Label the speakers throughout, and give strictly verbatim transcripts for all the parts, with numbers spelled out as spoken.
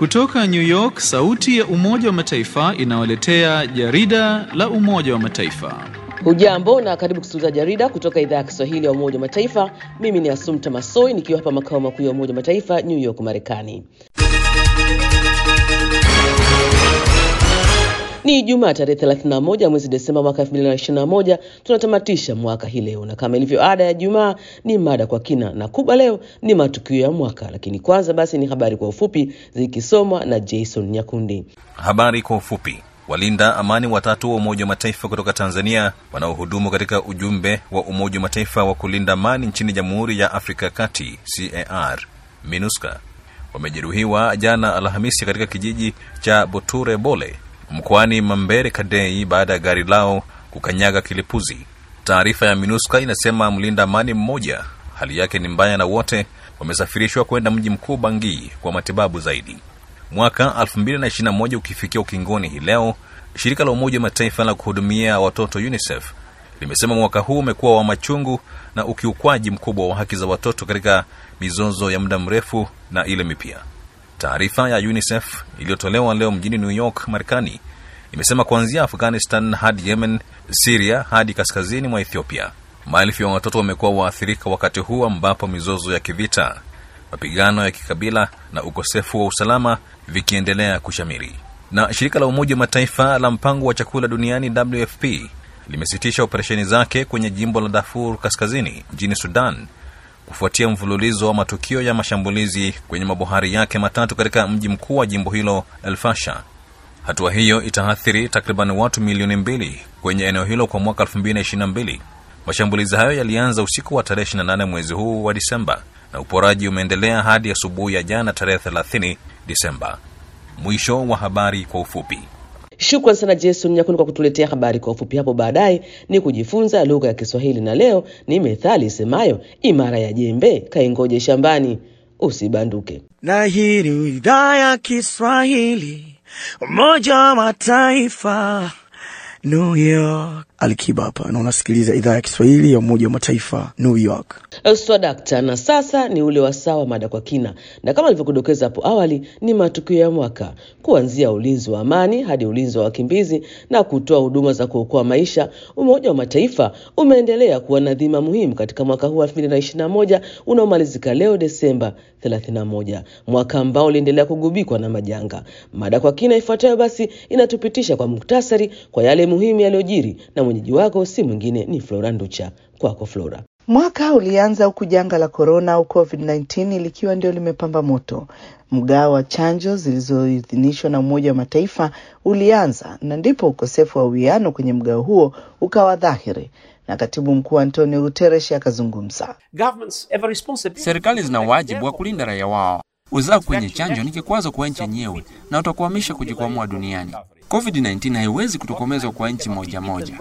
Speaker 1: Kutoka New York, sauti ya Umoja wa Mataifa inawaletea jarida la Umoja wa Mataifa.
Speaker 2: Hujambo na karibu kusikiliza jarida kutoka idhaa ya Kiswahili ya Umoja wa Mataifa. Mimi ni Asumta Masoi nikiwa hapa makao makuu ya Umoja wa Mataifa New York, Marekani. Ni Ijumaa tarehe thelathini na moja mwezi Desemba mwaka elfu mbili na ishirini na moja. Tunatamatisha mwaka hii leo, na kama ilivyo ada ya Ijumaa ni mada kwa kina, na kubwa leo ni matukio ya mwaka. Lakini kwanza basi ni habari kwa ufupi zikisomwa na Jason Nyakundi.
Speaker 3: Habari kwa ufupi. Walinda amani watatu wa Umoja wa Mataifa kutoka Tanzania wanaohudumu katika ujumbe wa Umoja wa Mataifa wa kulinda amani nchini Jamhuri ya Afrika Kati C A R MINUSCA wamejeruhiwa jana Alhamisi katika kijiji cha Boture Bole mkoani Mambere Kadei baada ya gari lao kukanyaga kilipuzi. Taarifa ya MINUSCA inasema mlinda amani mmoja hali yake ni mbaya na wote wamesafirishwa kwenda mji mkuu Bangui kwa matibabu zaidi. Mwaka elfu mbili na ishirini na moja ukifikia ukingoni hii leo, shirika la Umoja wa Mataifa la kuhudumia watoto UNICEF limesema mwaka huu umekuwa wa machungu na ukiukwaji mkubwa wa haki za watoto katika mizozo ya muda mrefu na ile mipya. Taarifa ya UNICEF iliyotolewa leo mjini New York, Marekani, imesema kuanzia Afghanistan hadi Yemen, Syria hadi kaskazini mwa Ethiopia, maelfu ya watoto wamekuwa waathirika wakati huu ambapo mizozo ya kivita, mapigano ya kikabila na ukosefu wa usalama vikiendelea kushamiri. Na shirika la Umoja wa Mataifa la mpango wa chakula duniani W F P limesitisha operesheni zake kwenye jimbo la Darfur Kaskazini nchini Sudan kufuatia mfululizo wa matukio ya mashambulizi kwenye mabohari yake matatu katika mji mkuu wa jimbo hilo El Fasher. Hatua hiyo itaathiri takriban watu milioni mbili kwenye eneo hilo kwa mwaka elfu mbili na ishirini na mbili. Mashambulizi hayo yalianza usiku wa tarehe ishirini na nane mwezi huu wa Disemba na uporaji umeendelea hadi asubuhi ya jana tarehe thelathini Disemba. Mwisho wa habari kwa ufupi.
Speaker 2: Shukrani sana Jason Nyakundi kwa kutuletea habari kwa ufupi. Hapo baadaye ni kujifunza lugha ya Kiswahili, na leo ni methali isemayo imara ya jembe kaingoje shambani. Usibanduke.
Speaker 4: Na hii ni idhaa ya Kiswahili Umoja wa Mataifa New York. Alikiba hapa na unasikiliza idhaa ya Kiswahili ya Umoja wa Mataifa New York.
Speaker 2: Swadakta, na sasa ni ule wasawa mada kwa kina. Na kama nilivyokudokeza hapo awali, ni matukio ya mwaka, kuanzia ulinzi wa amani hadi ulinzi wa wakimbizi na kutoa huduma za kuokoa maisha. Umoja wa Mataifa umeendelea kuwa na dhima muhimu katika mwaka huu elfu mbili na ishirini na moja unaomalizika leo Desemba thelathini na moja, mwaka ambao uliendelea kugubikwa na majanga. Mada kwa kina ifuatayo basi inatupitisha kwa muktasari kwa yale muhimu yaliyojiri, na mwenyeji wako si mwingine ni Flora Nducha. Kwako Flora.
Speaker 5: Mwaka ulianza huku janga la corona au COVID kumi na tisa likiwa ndio limepamba moto. Mgao wa chanjo zilizoidhinishwa na Umoja wa Mataifa ulianza, na ndipo ukosefu wa uwiano kwenye mgao huo ukawa dhahiri, na Katibu Mkuu Antonio Guterres akazungumza.
Speaker 6: Serikali zina wajibu wa kulinda raia wao. Uzao kwenye chanjo ni kikwazo kwa nchi yenyewe na utakwamisha kujikwamua duniani. COVID kumi na tisa haiwezi kutokomezwa kwa nchi moja moja.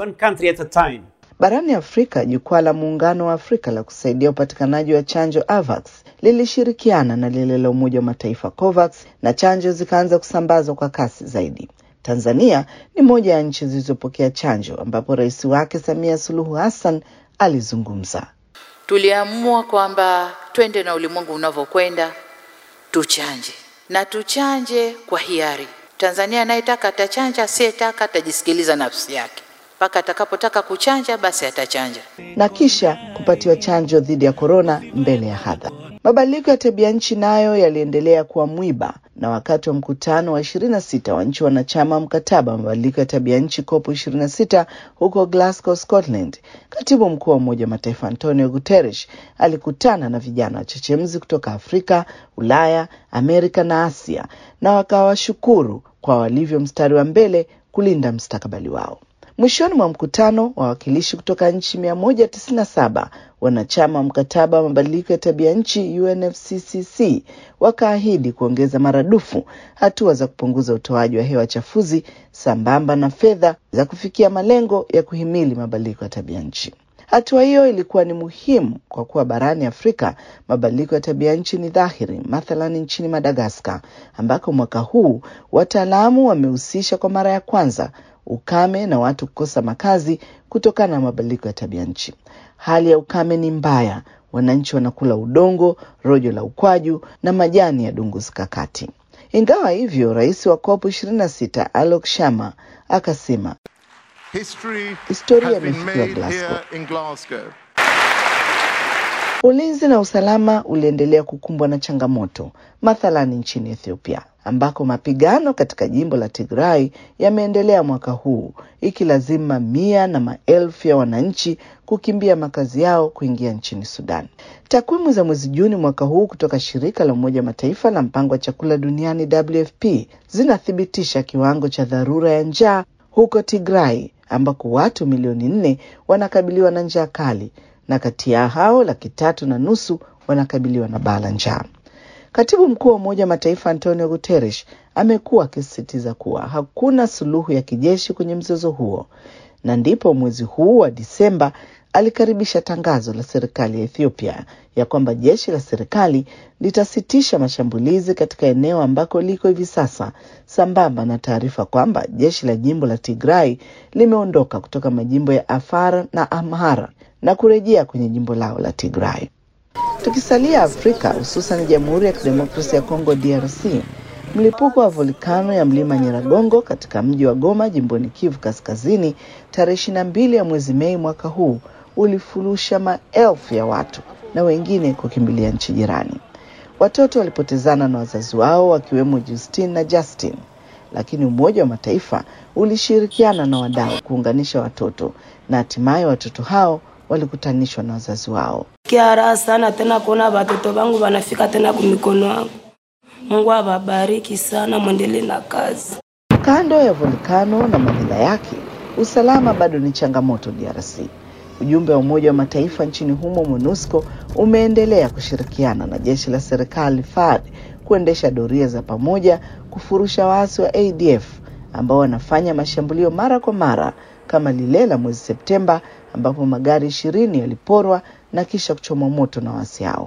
Speaker 5: Barani Afrika, jukwaa la Muungano wa Afrika la kusaidia upatikanaji wa chanjo AVAX lilishirikiana na lile la Umoja wa Mataifa COVAX, na chanjo zikaanza kusambazwa kwa kasi zaidi. Tanzania ni moja ya nchi zilizopokea chanjo, ambapo rais wake Samia Suluhu Hassan alizungumza.
Speaker 7: Tuliamua kwamba twende na ulimwengu unavyokwenda, tuchanje. Na tuchanje kwa hiari. Tanzania anayetaka atachanja, asiyetaka atajisikiliza nafsi yake. Paka atakapotaka kuchanja basi atachanja.
Speaker 5: Na kisha kupatiwa chanjo dhidi ya corona mbele ya hadha. Mabadiliko ya tabia nchi nayo yaliendelea kuwa mwiba, na wakati wa mkutano wa ishirini na sita wa nchi wanachama mkataba wa mabadiliko ya tabia nchi COP ishirini na sita huko Glasgow, Scotland, Katibu Mkuu wa Umoja wa Mataifa Antonio Guterres alikutana na vijana wachechemzi kutoka Afrika, Ulaya, Amerika na Asia, na wakawashukuru kwa walivyo mstari wa mbele kulinda mustakabali wao. Mwishoni mwa mkutano, wawakilishi kutoka nchi mia moja tisini na saba wanachama mkataba wa mabadiliko ya tabia nchi U N F C C C wakaahidi kuongeza maradufu hatua za kupunguza utoaji wa hewa chafuzi sambamba na fedha za kufikia malengo ya kuhimili mabadiliko ya tabia nchi. Hatua hiyo ilikuwa ni muhimu kwa kuwa barani Afrika mabadiliko ya tabia nchi ni dhahiri, mathalan nchini Madagascar, ambako mwaka huu wataalamu wamehusisha kwa mara ya kwanza ukame na watu kukosa makazi kutokana na mabadiliko ya tabia nchi. Hali ya ukame ni mbaya, wananchi wanakula udongo, rojo la ukwaju na majani ya dungu sikakati. Ingawa hivyo, rais wa COP ishirini na sita Alok Sharma akasema historia imefikiwa Glasgow. Ulinzi na usalama uliendelea kukumbwa na changamoto, mathalani nchini Ethiopia, ambako mapigano katika jimbo la Tigray yameendelea mwaka huu, ikilazimu mamia na maelfu ya wananchi kukimbia makazi yao kuingia nchini Sudan. Takwimu za mwezi Juni mwaka huu kutoka shirika la Umoja wa Mataifa la mpango wa chakula duniani W F P zinathibitisha kiwango cha dharura ya njaa huko Tigray, ambako watu milioni nne wanakabiliwa na njaa kali, na kati ya hao laki tatu na nusu wanakabiliwa na baa la njaa. Katibu mkuu wa Umoja wa Mataifa Antonio Guterres amekuwa akisisitiza kuwa hakuna suluhu ya kijeshi kwenye mzozo huo, na ndipo mwezi huu wa Disemba alikaribisha tangazo la serikali ya Ethiopia ya kwamba jeshi la serikali litasitisha mashambulizi katika eneo ambako liko hivi sasa, sambamba na taarifa kwamba jeshi la jimbo la Tigray limeondoka kutoka majimbo ya Afar na Amhara na kurejea kwenye jimbo lao la Tigray. Tukisalia Afrika, hususan Jamhuri ya Kidemokrasia ya Kongo D R C, mlipuko wa volkano ya mlima Nyiragongo katika mji wa Goma jimboni Kivu Kaskazini tarehe ishirini na mbili ya mwezi Mei mwaka huu ulifurusha maelfu ya watu na wengine kukimbilia nchi jirani. Watoto walipotezana na wazazi wao wakiwemo Justine na Justin, lakini Umoja wa Mataifa ulishirikiana na wadau kuunganisha watoto na hatimaye watoto hao walikutanishwa na wazazi wao.
Speaker 8: Kiara sana tena kuona watoto wangu wanafika tena kwa mikono yangu. Mungu awabariki sana, muendelee na kazi.
Speaker 5: Kando ya volkano na madhila yake, usalama bado ni changamoto D R C. Ujumbe wa Umoja wa Mataifa nchini humo MONUSCO umeendelea kushirikiana na jeshi la serikali F A R D kuendesha doria za pamoja kufurusha waasi wa A D F ambao wanafanya mashambulio mara kwa mara, kama lile la mwezi Septemba ambapo magari ishirini yaliporwa na kisha kuchomwa moto na waasi hao.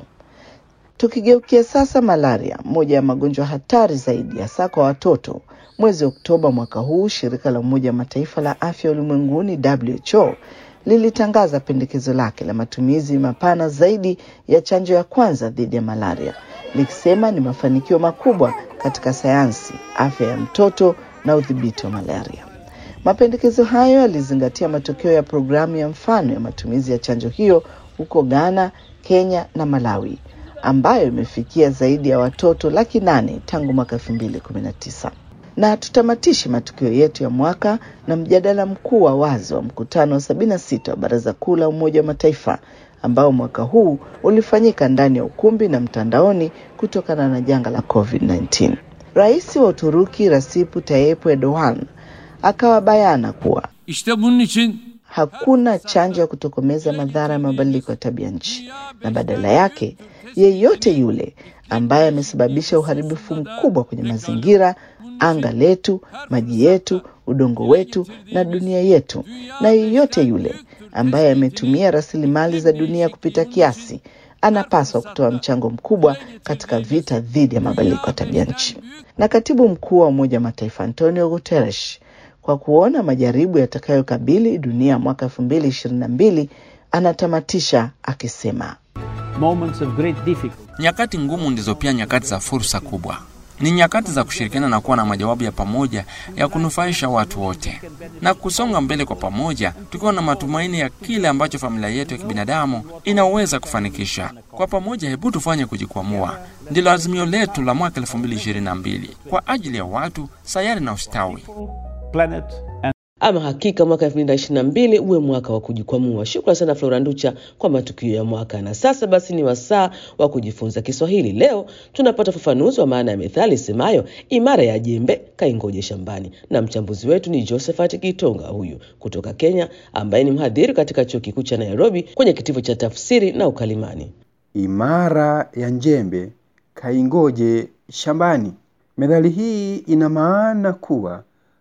Speaker 5: Tukigeukia sasa malaria, moja ya magonjwa hatari zaidi hasa kwa watoto. Mwezi Oktoba mwaka huu, shirika la Umoja wa Mataifa la Afya Ulimwenguni W H O lilitangaza pendekezo lake la matumizi mapana zaidi ya chanjo ya kwanza dhidi ya malaria, likisema ni mafanikio makubwa katika sayansi, afya ya mtoto na udhibiti wa malaria. Mapendekezo hayo yalizingatia matokeo ya programu ya mfano ya matumizi ya chanjo hiyo huko Ghana, Kenya na Malawi, ambayo imefikia zaidi ya watoto laki nane tangu mwaka elfu mbili kumi na tisa. Na tutamatishe matukio yetu ya mwaka na mjadala mkuu wa wazi wa mkutano wa sabini na sita wa Baraza Kuu la Umoja wa Mataifa, ambao mwaka huu ulifanyika ndani ya ukumbi na mtandaoni kutokana na janga la COVID kumi na tisa. Rais wa Uturuki Recep Tayyip Erdogan akawa bayana kuwa
Speaker 9: İşte bunun için
Speaker 5: hakuna chanjo ya kutokomeza madhara ya mabadiliko ya tabia nchi, na badala yake yeyote yule ambaye amesababisha uharibifu mkubwa kwenye mazingira, anga letu, maji yetu, udongo wetu na dunia yetu, na yeyote yule ambaye ametumia rasilimali za dunia kupita kiasi, anapaswa kutoa mchango mkubwa katika vita dhidi ya mabadiliko ya tabia nchi. Na katibu mkuu wa Umoja wa Mataifa Antonio Guterres, kwa kuona majaribu yatakayokabili dunia mwaka elfu mbili ishirini na mbili, anatamatisha akisema,
Speaker 9: moments of great difficulty.
Speaker 6: Nyakati ngumu ndizo pia nyakati za fursa kubwa. Ni nyakati za kushirikiana na kuwa na majawabu ya pamoja ya kunufaisha watu wote, na kusonga mbele kwa pamoja tukiwa na matumaini ya kile ambacho familia yetu ya kibinadamu inaweza kufanikisha. Kwa pamoja, hebu tufanye kujikwamua. Ndilo azimio letu la mwaka elfu mbili ishirini na mbili kwa ajili ya watu, sayari na ustawi.
Speaker 9: Planet and
Speaker 2: Ama hakika mwaka elfu mbili ishirini na mbili uwe mwaka wa kujikwamua. Shukrani sana Flora Nducha kwa matukio ya mwaka. Na sasa basi ni wasaa wa kujifunza Kiswahili. Leo tunapata ufafanuzi wa maana ya methali semayo imara ya jembe kaingoje shambani. Na mchambuzi wetu ni Josephat Kitonga, huyu kutoka Kenya, ambaye ni mhadhiri katika Chuo Kikuu cha Nairobi kwenye kitivo cha tafsiri na ukalimani.
Speaker 10: Imara ya jembe kaingoje shambani. Methali hii ina maana kuwa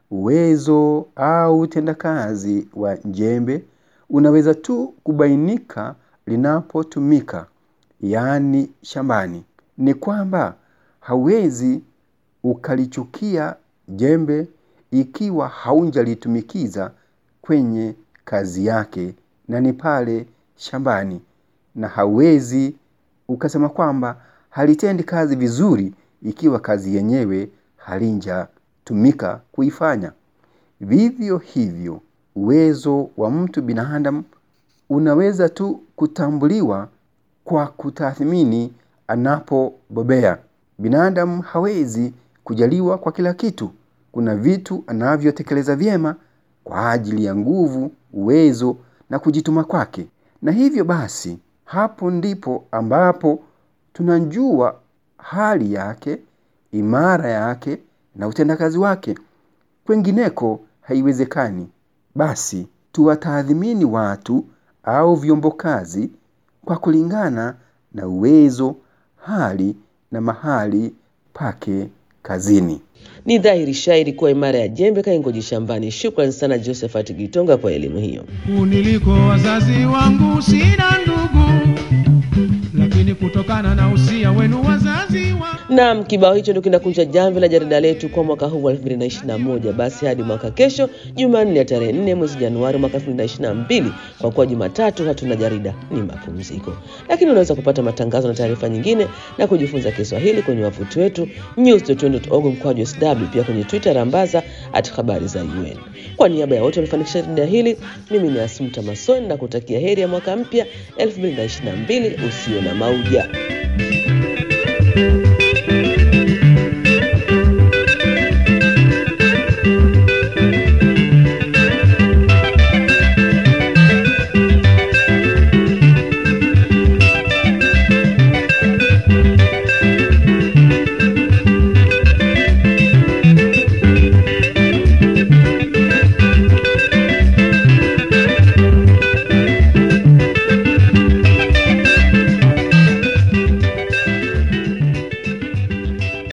Speaker 10: uwezo au utendakazi wa jembe unaweza tu kubainika linapotumika, yani shambani. Ni kwamba hauwezi ukalichukia jembe ikiwa haunjalitumikiza kwenye kazi yake, na ni pale shambani, na hauwezi ukasema kwamba halitendi kazi vizuri ikiwa kazi yenyewe halinjatumika kuifanya. Vivyo hivyo, uwezo wa mtu binadamu unaweza tu kutambuliwa kwa kutathmini anapobobea. Binadamu hawezi kujaliwa kwa kila kitu. Kuna vitu anavyotekeleza vyema kwa ajili ya nguvu, uwezo na kujituma kwake. Na hivyo basi, hapo ndipo ambapo tunajua hali yake, imara yake na utendakazi wake. Kwengineko haiwezekani. Basi tuwatathmini watu au vyombo kazi kwa kulingana na uwezo, hali na mahali pake kazini.
Speaker 2: Ni dhahiri shairi kuwa imara ya jembe kaingoji shambani. Shukrani sana Josephat Gitonga kwa elimu hiyo.
Speaker 11: Niliko wazazi wangu sina ndugu, lakini kutokana na usia wenu wazazi wa...
Speaker 2: Naam, kibao hicho ndio kinakunja jamvi la jarida letu kwa mwaka huu wa elfu mbili na ishirini na moja. Basi hadi mwaka kesho, Jumanne ya tarehe nne mwezi Januari mwaka elfu mbili na ishirini na mbili, kwa kuwa Jumatatu hatuna jarida, ni mapumziko. Lakini unaweza kupata matangazo na taarifa nyingine na kujifunza Kiswahili kwenye wavuti wetu news dot un dot org mkwaju S W, pia kwenye Twitter rambaza at habari za U N. Kwa niaba ya wote walifanikisha jarida hili, mimi ni Asumta Masoni na kutakia heri ya mwaka mpya elfu mbili na ishirini na mbili usio na mauja.